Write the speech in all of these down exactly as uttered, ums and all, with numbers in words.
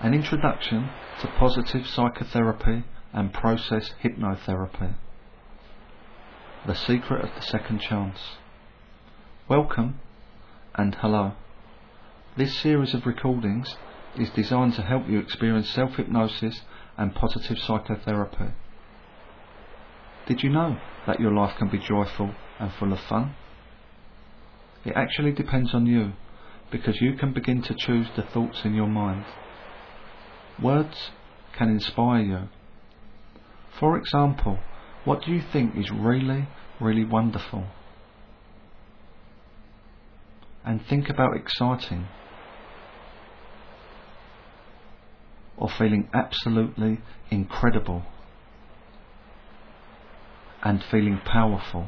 An introduction to positive psychotherapy and process hypnotherapy. The secret of the second chance. Welcome and hello. This series of recordings is designed to help you experience self-hypnosis and positive psychotherapy. Did you know that your life can be joyful and full of fun? It actually depends on you, because you can begin to choose the thoughts in your mind. Words can inspire you. For example, what do you think is really, really wonderful? And think about exciting or feeling absolutely incredible and feeling powerful.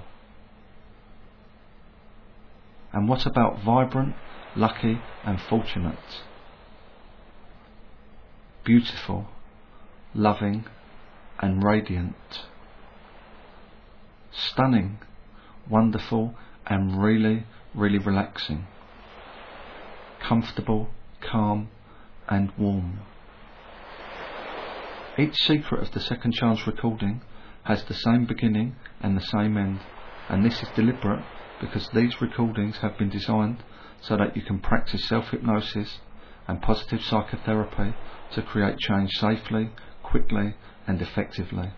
And what about vibrant, lucky and fortunate? Beautiful, loving and radiant. Stunning, wonderful and really, really relaxing. Comfortable, calm and warm. Each secret of the second chance recording has the same beginning and the same end, and this is deliberate because these recordings have been designed so that you can practice self-hypnosis and positive psychotherapy to create change safely, quickly and effectively.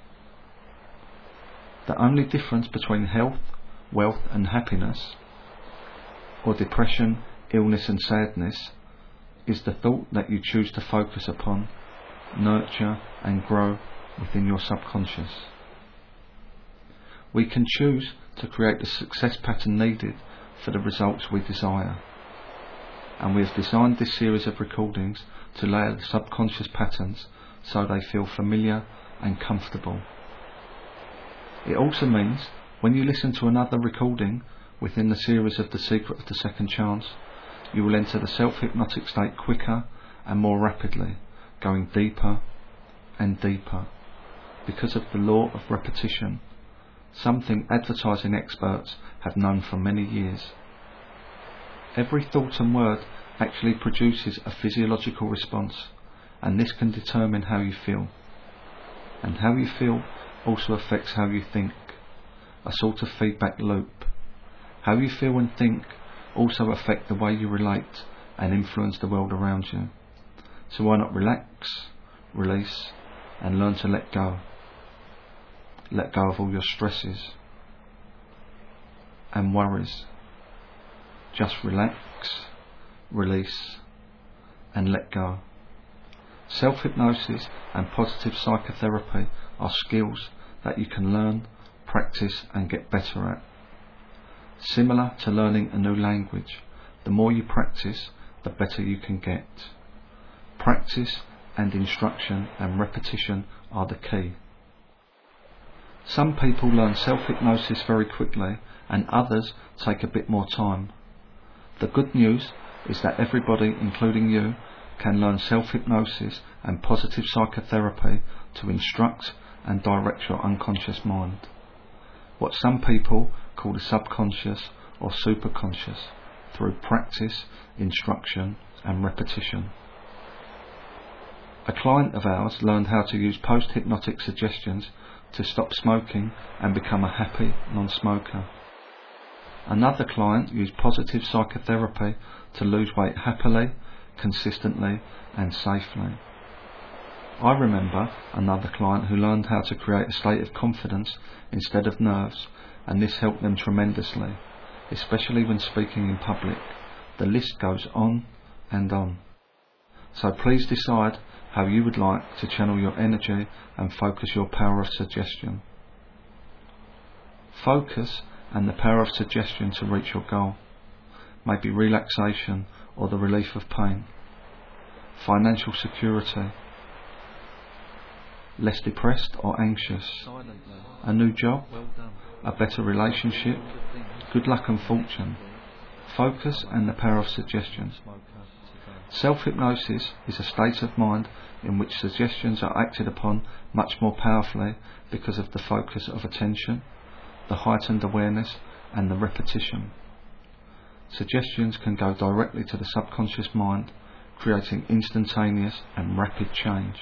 The only difference between health, wealth and happiness, or depression, illness and sadness, is the thought that you choose to focus upon, nurture and grow within your subconscious. We can choose to create the success pattern needed for the results we desire. And we have designed this series of recordings to layer the subconscious patterns so they feel familiar and comfortable. It also means when you listen to another recording within the series of The Secret of the Second Chance, you will enter the self-hypnotic state quicker and more rapidly, going deeper and deeper because of the law of repetition, something advertising experts have known for many years. Every thought and word actually produces a physiological response, and this can determine how you feel. And how you feel also affects how you think, a sort of feedback loop. How you feel and think also affect the way you relate and influence the world around you. So why not relax, release and learn to let go. Let go of all your stresses and worries. Just relax, release and let go. Self-hypnosis and positive psychotherapy are skills that you can learn, practice and get better at. Similar to learning a new language, the more you practice, the better you can get. Practice and instruction and repetition are the key. Some people learn self-hypnosis very quickly and others take a bit more time. The good news is that everybody, including you, can learn self-hypnosis and positive psychotherapy to instruct and direct your unconscious mind, what some people call the subconscious or superconscious, through practice, instruction and repetition. A client of ours learned how to use post-hypnotic suggestions to stop smoking and become a happy non-smoker. Another client used positive psychotherapy to lose weight happily, consistently and safely. I remember another client who learned how to create a state of confidence instead of nerves, and this helped them tremendously, especially when speaking in public. The list goes on and on. So please decide how you would like to channel your energy and focus your power of suggestion. Focus and the power of suggestion to reach your goal. Maybe relaxation or the relief of pain. Financial security. Less depressed or anxious. A new job. A better relationship. Good luck and fortune. Focus and the power of suggestion. Self-hypnosis is a state of mind in which suggestions are acted upon much more powerfully because of the focus of attention, the heightened awareness and the repetition. Suggestions can go directly to the subconscious mind, creating instantaneous and rapid change.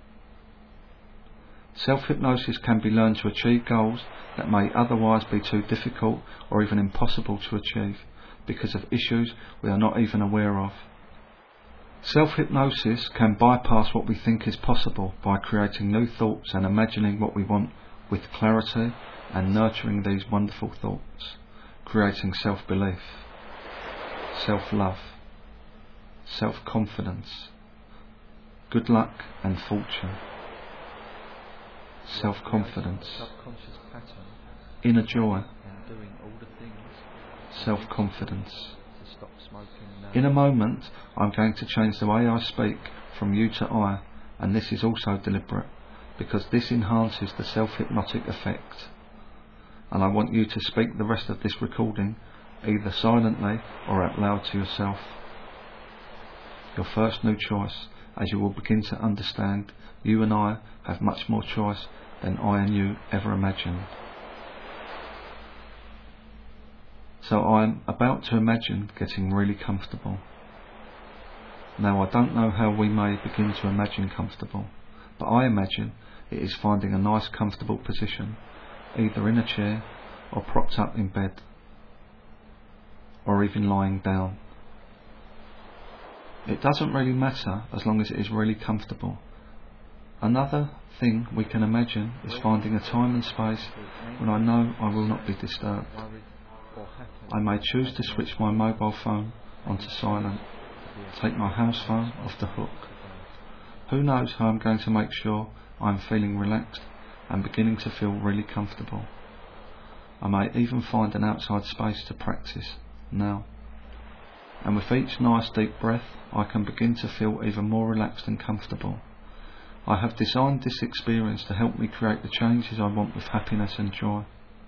Self-hypnosis can be learned to achieve goals that may otherwise be too difficult or even impossible to achieve because of issues we are not even aware of. Self-hypnosis can bypass what we think is possible by creating new thoughts and imagining what we want with clarity and nurturing these wonderful thoughts, creating self-belief, self-love, self-confidence, good luck and fortune, self-confidence, inner joy, self-confidence. In a moment, I'm going to change the way I speak from you to I, and this is also deliberate, because this enhances the self-hypnotic effect. And I want you to speak the rest of this recording either silently or out loud to yourself. Your first new choice, as you will begin to understand you and I have much more choice than I and you ever imagined. So I'm about to imagine getting really comfortable. Now I don't know how we may begin to imagine comfortable, but I imagine it is finding a nice comfortable position, either in a chair or propped up in bed, or even lying down. It doesn't really matter as long as it is really comfortable. Another thing we can imagine is finding a time and space when I know I will not be disturbed. I may choose to switch my mobile phone onto silent, take my house phone off the hook. Who knows how I'm going to make sure I'm feeling relaxed and beginning to feel really comfortable. I may even find an outside space to practice now. And with each nice deep breath, I can begin to feel even more relaxed and comfortable. I have designed this experience to help me create the changes I want with happiness and joy.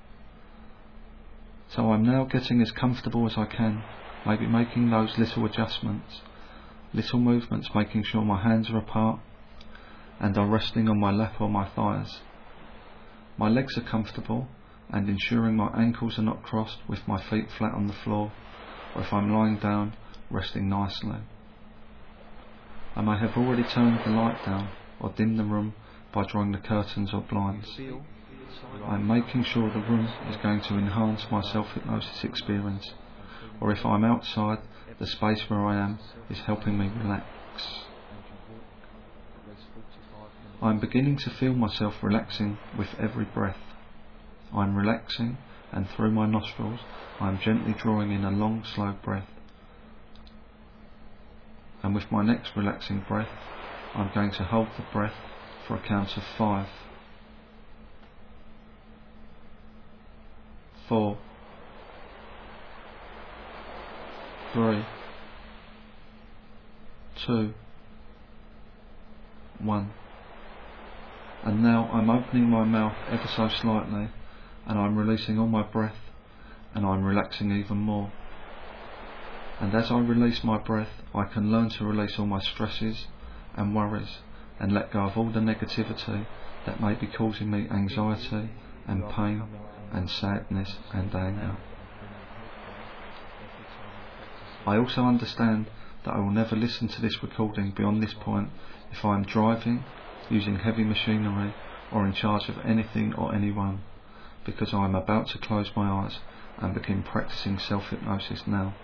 So I'm now getting as comfortable as I can, maybe making those little adjustments, little movements, making sure my hands are apart and are resting on my lap or my thighs. My legs are comfortable and ensuring my ankles are not crossed with my feet flat on the floor, or if I'm lying down, resting nicely. I may have already turned the light down or dimmed the room by drawing the curtains or blinds. I'm making sure the room is going to enhance my self-hypnosis experience, or if I'm outside, the space where I am is helping me relax. I'm beginning to feel myself relaxing with every breath. I'm relaxing, and through my nostrils I'm gently drawing in a long, slow breath. And with my next relaxing breath, I'm going to hold the breath for a count of five. Four, three, two, one. And now I'm opening my mouth ever so slightly, and I'm releasing all my breath, and I'm relaxing even more. And as I release my breath, I can learn to release all my stresses and worries, and let go of all the negativity that may be causing me anxiety and pain and sadness and anger. I also understand that I will never listen to this recording beyond this point if I am driving, using heavy machinery, or in charge of anything or anyone, because I am about to close my eyes and begin practicing self-hypnosis now.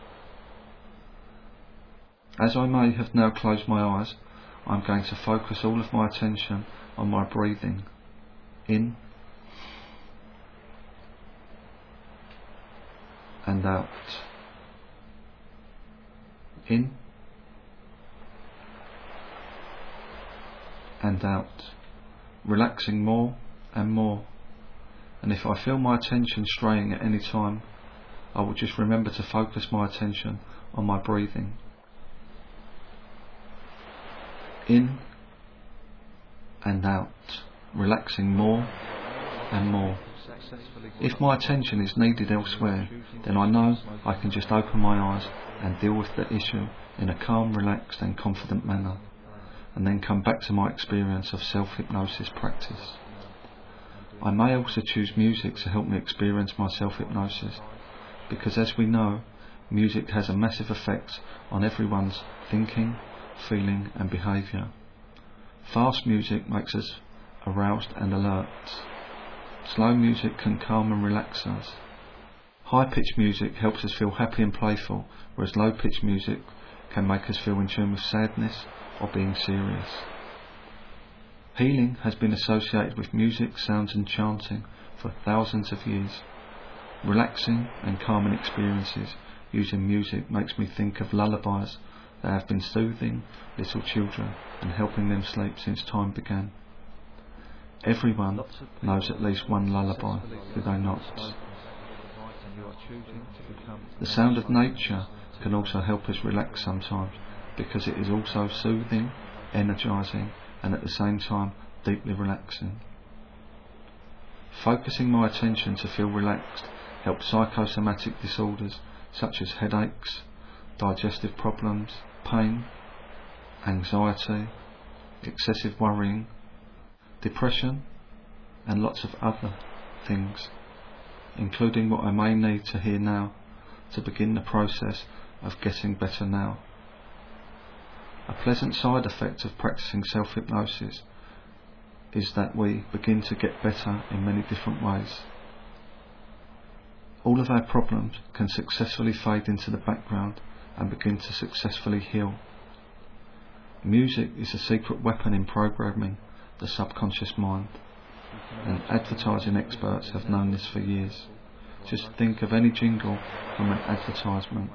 As I may have now closed my eyes, I am going to focus all of my attention on my breathing, in and out, in and out, relaxing more and more. And if I feel my attention straying at any time, I will just remember to focus my attention on my breathing. In and out, relaxing more and more. If my attention is needed elsewhere, then I know I can just open my eyes and deal with the issue in a calm, relaxed and confident manner, and then come back to my experience of self-hypnosis practice. I may also choose music to help me experience my self-hypnosis, because as we know, Music has a massive effect on everyone's thinking, feeling and behaviour. Fast music makes us aroused and alert. Slow music can calm and relax us. High-pitched music helps us feel happy and playful, whereas low-pitched music can make us feel in tune with sadness or being serious. Healing has been associated with music, sounds and chanting for thousands of years. Relaxing and calming experiences using music makes me think of lullabies that have been soothing little children and helping them sleep since time began. Everyone knows at least one lullaby, do they not? The sound of nature can also help us relax sometimes, because it is also soothing, energising and at the same time deeply relaxing. Focusing my attention to feel relaxed helps psychosomatic disorders such as headaches, digestive problems, pain, anxiety, excessive worrying, depression and lots of other things, including what I may need to hear now to begin the process of getting better now. A pleasant side effect of practicing self-hypnosis is that we begin to get better in many different ways. All of our problems can successfully fade into the background and begin to successfully heal. Music is a secret weapon in programming the subconscious mind, and advertising experts have known this for years. Just think of any jingle from an advertisement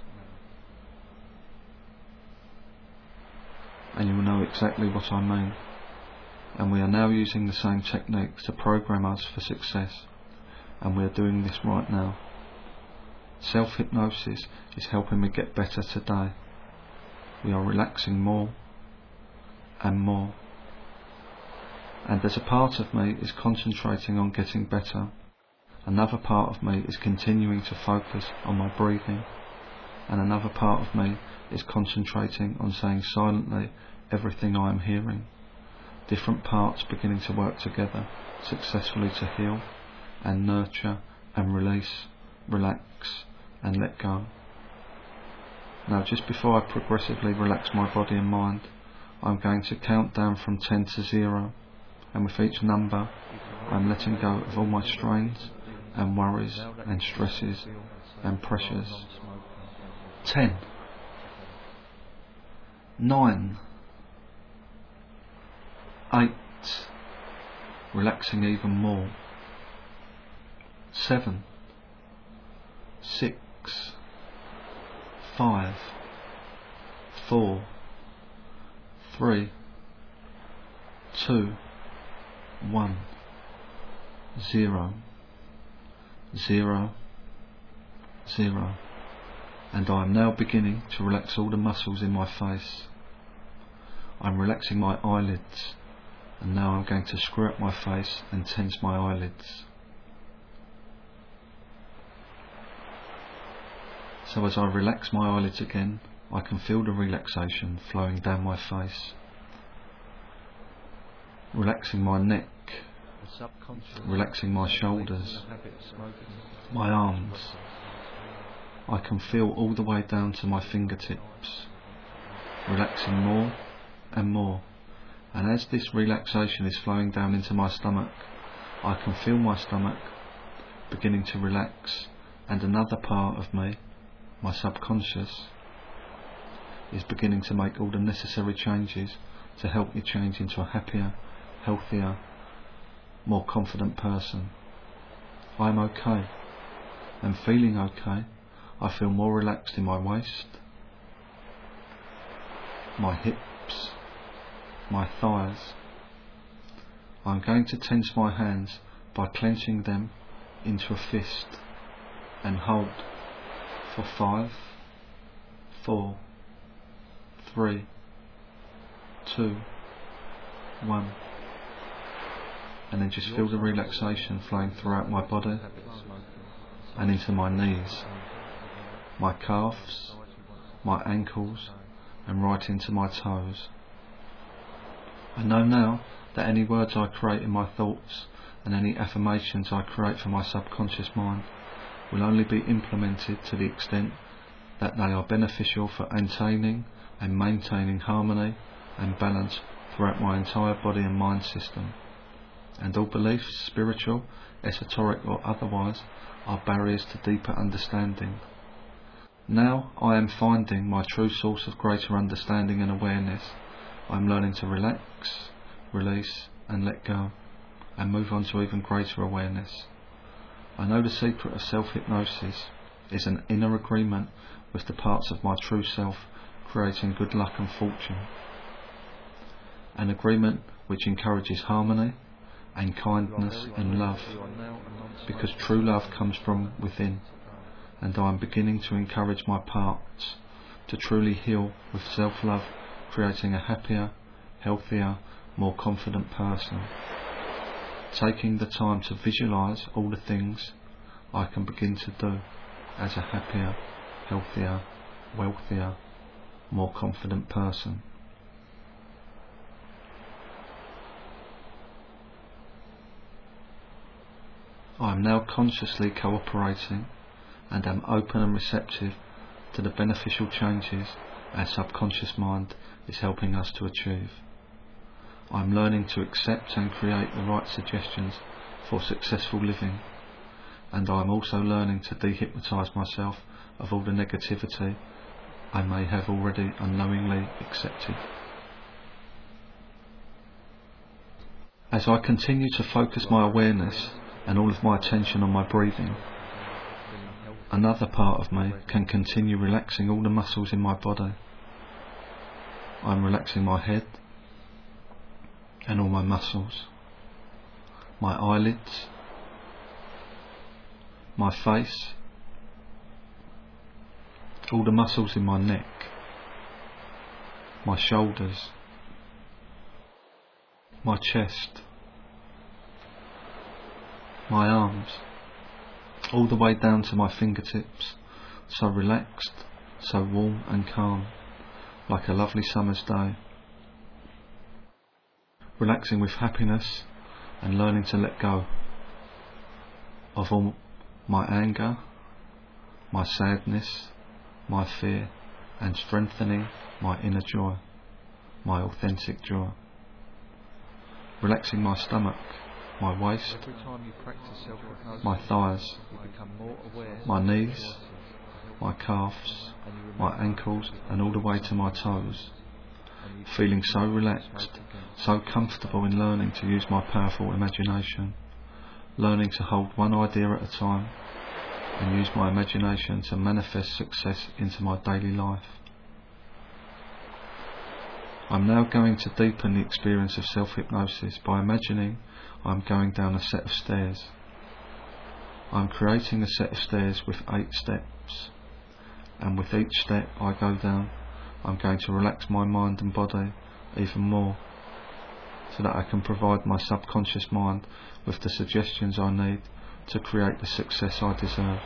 and you will know exactly what I mean. And we are now using the same techniques to program us for success, and we are doing this right now. Self-hypnosis is helping me get better today. We are relaxing more and more, and as a part of me is concentrating on getting better, another part of me is continuing to focus on my breathing, and another part of me is concentrating on saying silently everything I am hearing. Different parts beginning to work together successfully to heal and nurture and release, relax and let go. Now, just before I progressively relax my body and mind, I'm going to count down from ten to zero, and with each number I'm letting go of all my strains and worries and stresses and pressures. Ten, nine, eight, relaxing even more. Seven, six, five, four, three, two, one, zero, zero, zero. And I am now beginning to relax all the muscles in my face. I'm relaxing my eyelids, and now I'm going to screw up my face and tense my eyelids. So as I relax my eyelids again, I can feel the relaxation flowing down my face. Relaxing my neck, relaxing my shoulders, my arms. I can feel all the way down to my fingertips, relaxing more and more. And as this relaxation is flowing down into my stomach, I can feel my stomach beginning to relax, and another part of me, my subconscious, is beginning to make all the necessary changes to help me change into a happier, healthier, more confident person. I am okay, and feeling okay, I feel more relaxed in my waist, my hips, my thighs. I'm going to tense my hands by clenching them into a fist and hold for five, four, three, two, one, and then just feel the relaxation flowing throughout my body and into my knees, my calves, my ankles, and right into my toes. I know now that any words I create in my thoughts and any affirmations I create for my subconscious mind will only be implemented to the extent that they are beneficial for attaining and maintaining harmony and balance throughout my entire body and mind system. And all beliefs, spiritual, esoteric or otherwise, are barriers to deeper understanding. Now I am finding my true source of greater understanding and awareness. I am learning to relax, release and let go, and move on to even greater awareness. I know the secret of self-hypnosis is an inner agreement with the parts of my true self, creating good luck and fortune. An agreement which encourages harmony and kindness and love, because true love comes from within, and I am beginning to encourage my parts to truly heal with self-love, creating a happier, healthier, more confident person. Taking the time to visualise all the things I can begin to do as a happier, healthier, wealthier, more confident person. I am now consciously cooperating and am open and receptive to the beneficial changes our subconscious mind is helping us to achieve. I am learning to accept and create the right suggestions for successful living, and I am also learning to dehypnotise myself of all the negativity I may have already unknowingly accepted. As I continue to focus my awareness and all of my attention on my breathing, another part of me can continue relaxing all the muscles in my body. I am relaxing my head and all my muscles, my eyelids, my face, all the muscles in my neck, my shoulders, my chest, my arms, all the way down to my fingertips, so relaxed, so warm and calm, like a lovely summer's day. Relaxing with happiness and learning to let go of all my anger, my sadness, my fear, and strengthening my inner joy, my authentic joy. Relaxing my stomach, my waist, my thighs, my knees, my calves, my ankles, and all the way to my toes. Feeling so relaxed, so comfortable in learning to use my powerful imagination, learning to hold one idea at a time and use my imagination to manifest success into my daily life. I'm now going to deepen the experience of self-hypnosis by imagining I'm going down a set of stairs. I'm creating a set of stairs with eight steps, and with each step I go down, I'm going to relax my mind and body even more, so that I can provide my subconscious mind with the suggestions I need to create the success I deserve.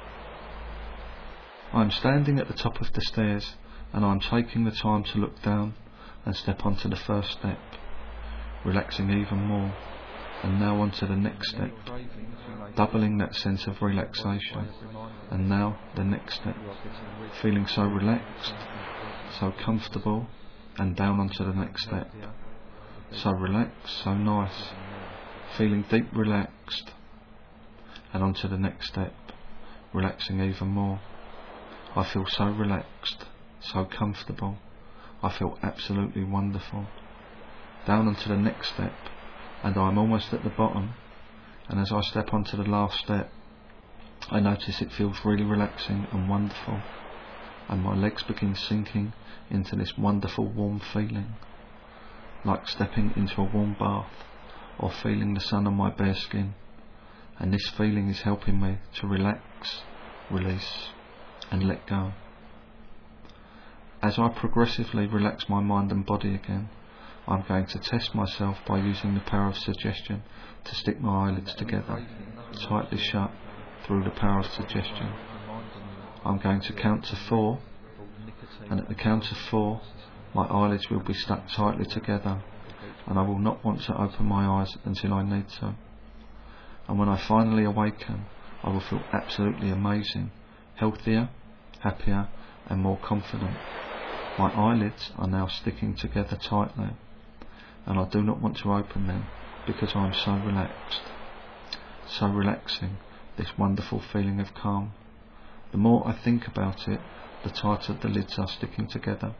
I am standing at the top of the stairs, and I am taking the time to look down and step onto the first step, relaxing even more, and now onto the next step, doubling that sense of relaxation, and now the next step, feeling so relaxed, so comfortable, and down onto the next step, so relaxed, so nice, feeling deep relaxed, and onto the next step, relaxing even more. I feel so relaxed, so comfortable, I feel absolutely wonderful. Down onto the next step, and I'm almost at the bottom, and as I step onto the last step, I notice it feels really relaxing and wonderful, and my legs begin sinking into this wonderful warm feeling, like stepping into a warm bath or feeling the sun on my bare skin, and this feeling is helping me to relax, release and let go. As I progressively relax my mind and body again, I'm going to test myself by using the power of suggestion to stick my eyelids together, tightly shut through the power of suggestion. I'm going to count to four, and at the count of four, my eyelids will be stuck tightly together, and I will not want to open my eyes until I need to. And when I finally awaken, I will feel absolutely amazing, healthier, happier, and more confident. My eyelids are now sticking together tightly, and I do not want to open them because I am so relaxed. So relaxing, this wonderful feeling of calm. The more I think about it, the tighter the lids are sticking together.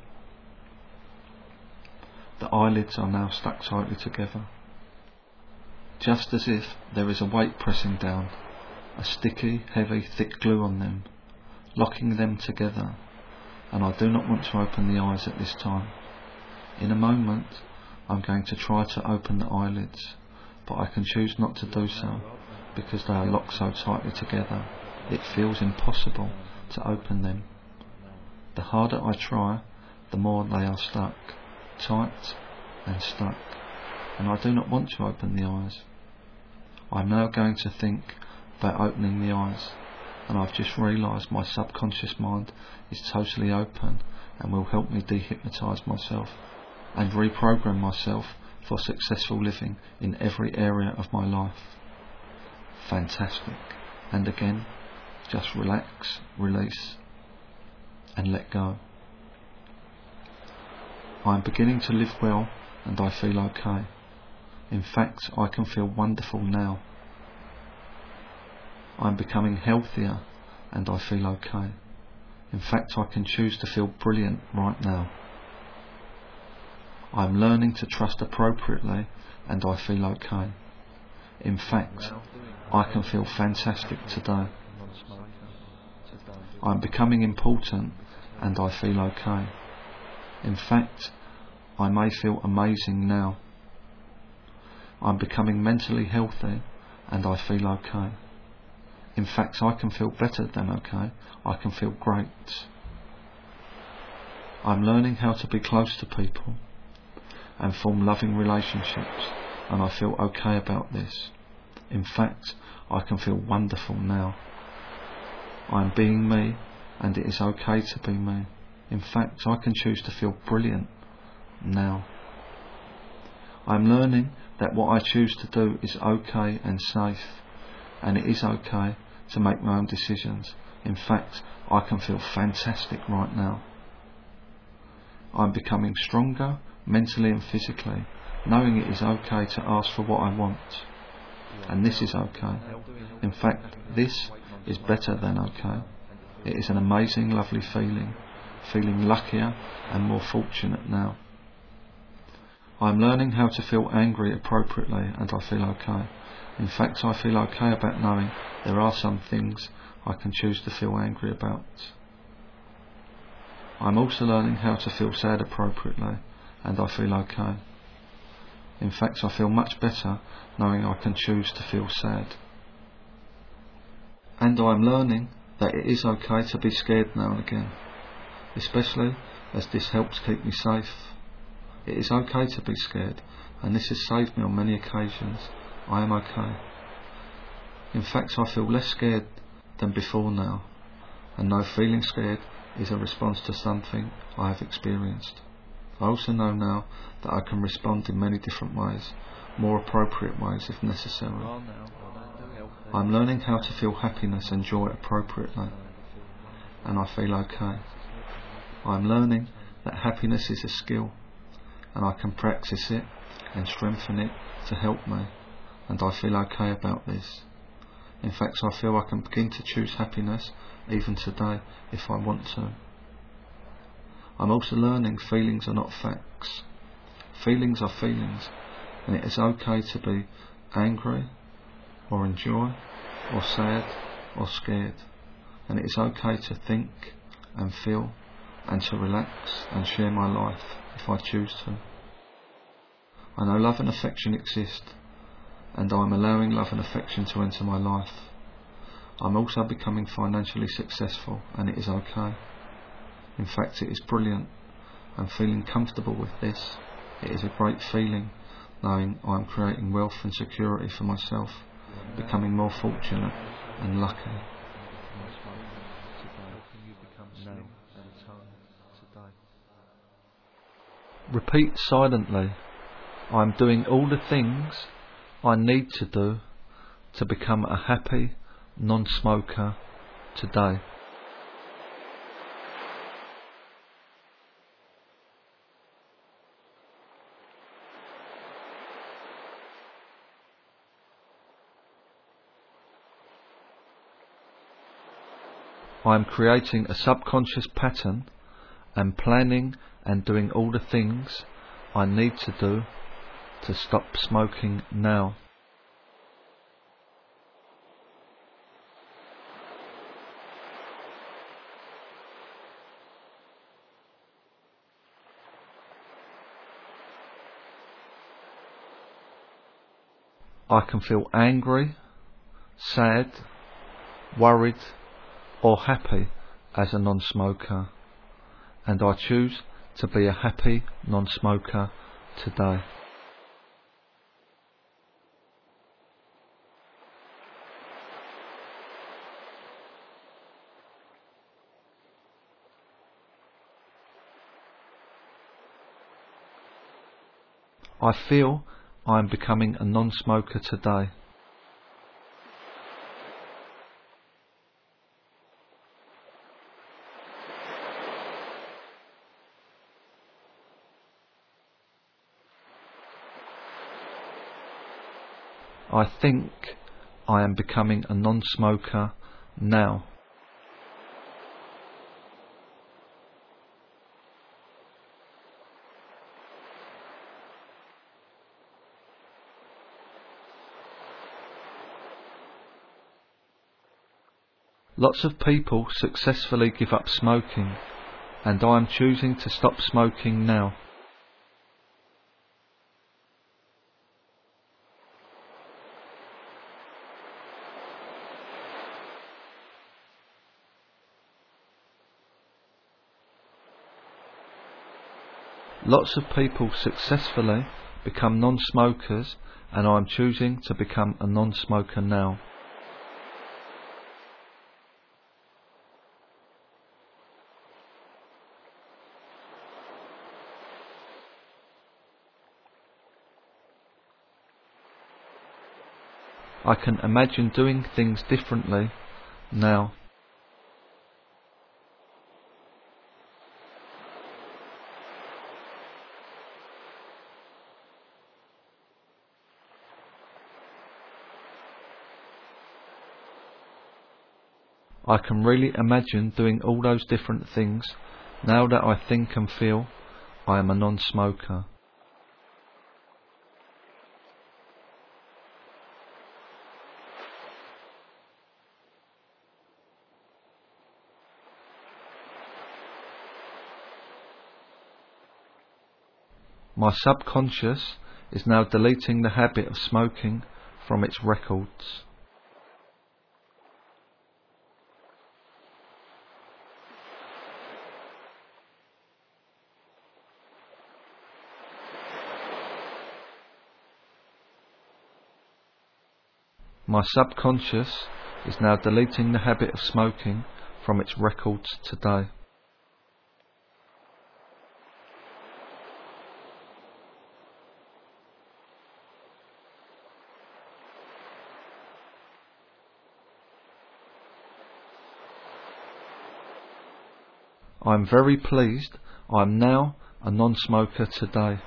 The eyelids are now stuck tightly together, just as if there is a weight pressing down, a sticky, heavy, thick glue on them, locking them together, and I do not want to open the eyes at this time. In a moment, I'm going to try to open the eyelids, but I can choose not to do so, because they are locked so tightly together, it feels impossible to open them. The harder I try, the more they are stuck, tight and stuck, and I do not want to open the eyes. I'm now going to think about opening the eyes, and I've just realised my subconscious mind is totally open and will help me dehypnotise myself and reprogram myself for successful living in every area of my life. Fantastic. And again, just relax, release and let go. I am beginning to live well and I feel okay. In fact, I can feel wonderful now. I am becoming healthier and I feel okay. In fact, I can choose to feel brilliant right now. I am learning to trust appropriately and I feel okay. In fact, I can feel fantastic today. I am becoming important and I feel okay. In fact, I may feel amazing now. I am becoming mentally healthy and I feel okay. In fact, I can feel better than okay. I can feel great. I am learning how to be close to people and form loving relationships, and I feel okay about this. In fact, I can feel wonderful now. I am being me and it is okay to be me. In fact, I can choose to feel brilliant now. I am learning that what I choose to do is okay and safe, and it is okay to make my own decisions. In fact, I can feel fantastic right now. I am becoming stronger mentally and physically, knowing it is okay to ask for what I want, and this is okay. In fact, this is better than okay. It is an amazing, lovely feeling, feeling luckier and more fortunate now. I am learning how to feel angry appropriately and I feel okay. In fact, I feel okay about knowing there are some things I can choose to feel angry about. I am also learning how to feel sad appropriately and I feel okay. In fact, I feel much better knowing I can choose to feel sad. And I am learning that it is okay to be scared now and again, especially as this helps keep me safe. It is okay to be scared, and this has saved me on many occasions. I am okay. In fact, I feel less scared than before now, and know feeling scared is a response to something I have experienced. I also know now that I can respond in many different ways, more appropriate ways if necessary. I am learning how to feel happiness and joy appropriately, and I feel okay. I am learning that happiness is a skill, and I can practice it and strengthen it to help me, and I feel okay about this. In fact, I feel I can begin to choose happiness even today if I want to. I'm also learning feelings are not facts. Feelings are feelings, and it is okay to be angry or enjoy or sad or scared, and it is okay to think and feel and to relax and share my life if I choose to. I know love and affection exist, and I am allowing love and affection to enter my life. I'm also becoming financially successful, and it is okay. In fact, it is brilliant. I'm feeling comfortable with this. It is a great feeling knowing I am creating wealth and security for myself, becoming more fortunate and lucky. Repeat silently. I am doing all the things I need to do to become a happy non-smoker today. I am creating a subconscious pattern and planning and doing all the things I need to do to stop smoking now. I can feel angry, sad, worried or happy as a non-smoker, and I choose to be a happy non-smoker today. I feel I am becoming a non-smoker today. I think I am becoming a non-smoker now. Lots of people successfully give up smoking, and I am choosing to stop smoking now. Lots of people successfully become non-smokers, and I am choosing to become a non-smoker now. I can imagine doing things differently now. I can really imagine doing all those different things now that I think and feel I am a non-smoker. My subconscious is now deleting the habit of smoking from its records. My subconscious is now deleting the habit of smoking from its records today. I am very pleased I am now a non-smoker today.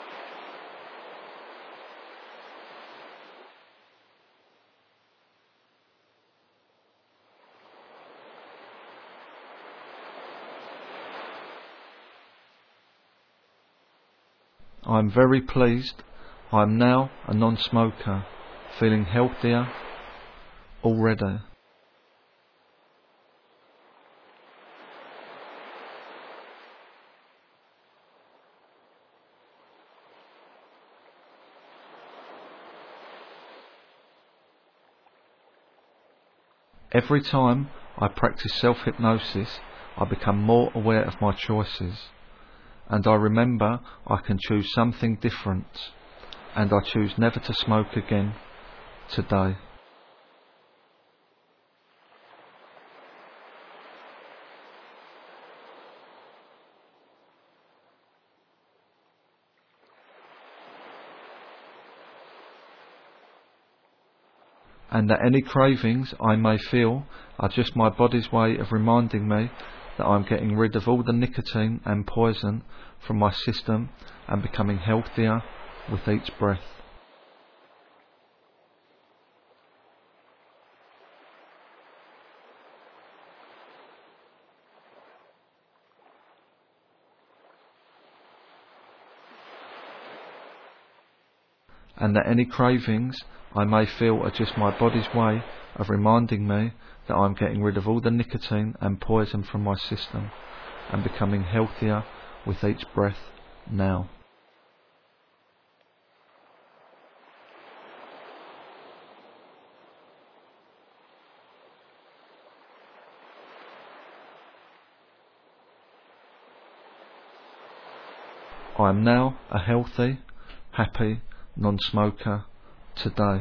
I am very pleased I am now a non-smoker, feeling healthier already. Every time I practice self-hypnosis, I become more aware of my choices, and I remember I can choose something different, and I choose never to smoke again today. And that any cravings I may feel are just my body's way of reminding me that I'm getting rid of all the nicotine and poison from my system and becoming healthier with each breath. and that any cravings I may feel are just my body's way of reminding me that I'm getting rid of all the nicotine and poison from my system and becoming healthier with each breath now. I am now a healthy, happy non-smoker today.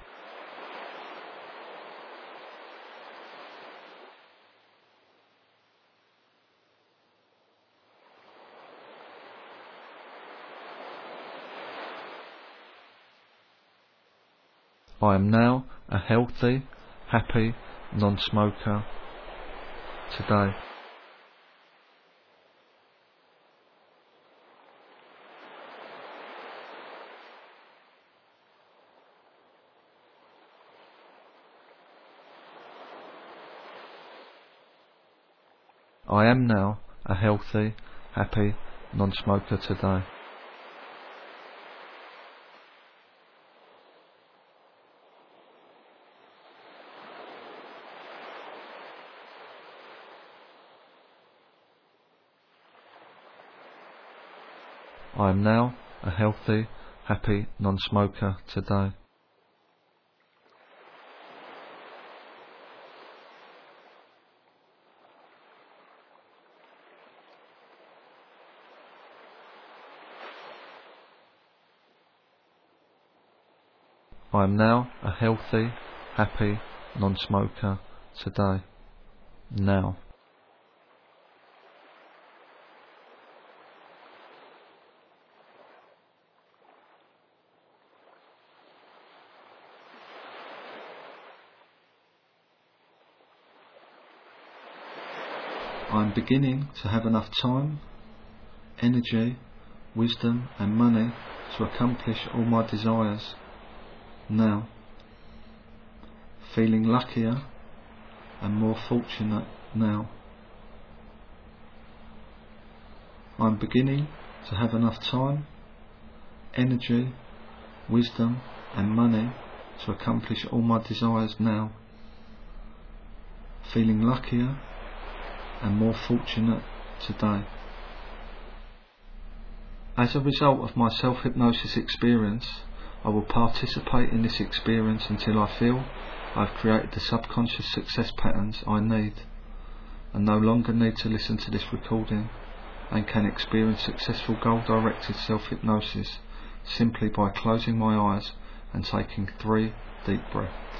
I am now a healthy, happy non-smoker today. I am now a healthy, happy non-smoker today. I am now a healthy, happy non-smoker today. I am now a healthy, happy non-smoker today. Now. I am beginning to have enough time, energy, wisdom and money to accomplish all my desires now. Feeling luckier and more fortunate now. I am beginning to have enough time, energy, wisdom and money to accomplish all my desires now. Feeling luckier and more fortunate today. As a result of my self-hypnosis experience, I will participate in this experience until I feel I have created the subconscious success patterns I need and no longer need to listen to this recording and can experience successful goal-directed self-hypnosis simply by closing my eyes and taking three deep breaths.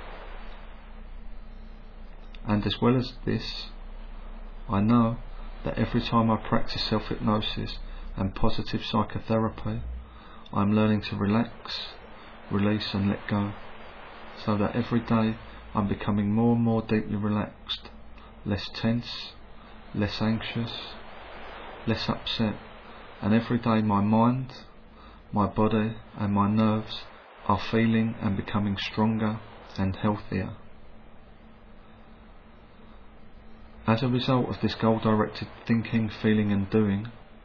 And as well as this, I know that every time I practice self-hypnosis and positive psychotherapy, I am learning to relax, release and let go, so that every day I'm becoming more and more deeply relaxed, less tense, less anxious, less upset, and every day my mind, my body and my nerves are feeling and becoming stronger and healthier. As a result of this goal-directed thinking, feeling and doing,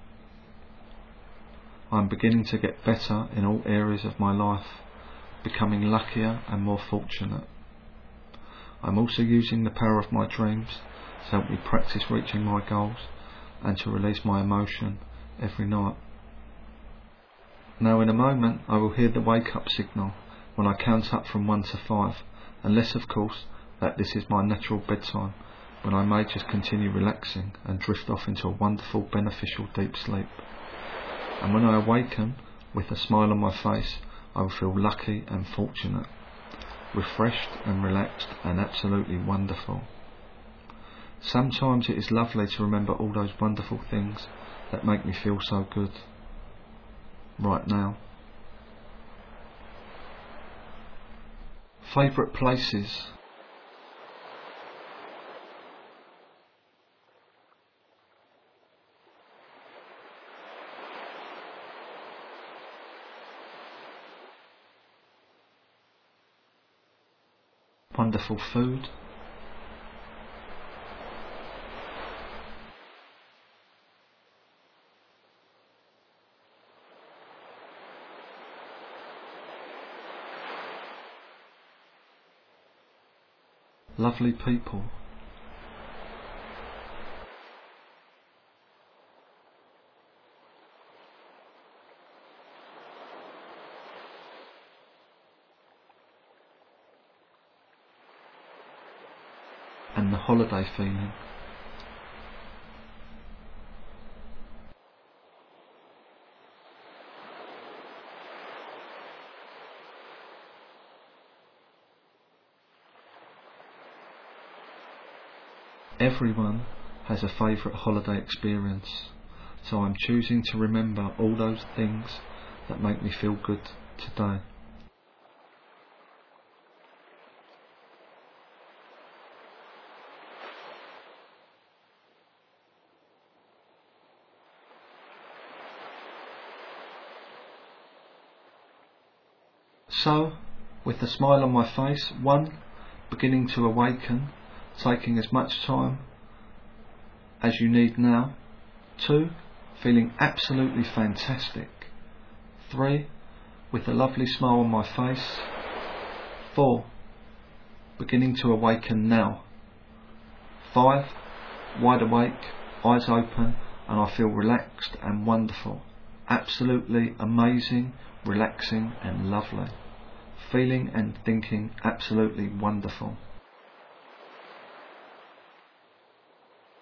I am beginning to get better in all areas of my life, becoming luckier and more fortunate. I am also using the power of my dreams to help me practice reaching my goals and to release my emotion every night. Now in a moment I will hear the wake up signal when I count up from one to five, unless of course that this is my natural bedtime, when I may just continue relaxing and drift off into a wonderful beneficial deep sleep. And when I awaken with a smile on my face, I will feel lucky and fortunate, refreshed and relaxed and absolutely wonderful. Sometimes it is lovely to remember all those wonderful things that make me feel so good right now. Favourite places. Wonderful food. lovely people. And the holiday feeling. Everyone has a favourite holiday experience, so I'm choosing to remember all those things that make me feel good today. So, with a smile on my face, one, beginning to awaken, taking as much time as you need now. Two, feeling absolutely fantastic. Three, with a lovely smile on my face. Four, beginning to awaken now. Five, wide awake, eyes open, and I feel relaxed and wonderful. Absolutely amazing, relaxing and lovely. Feeling and thinking absolutely wonderful.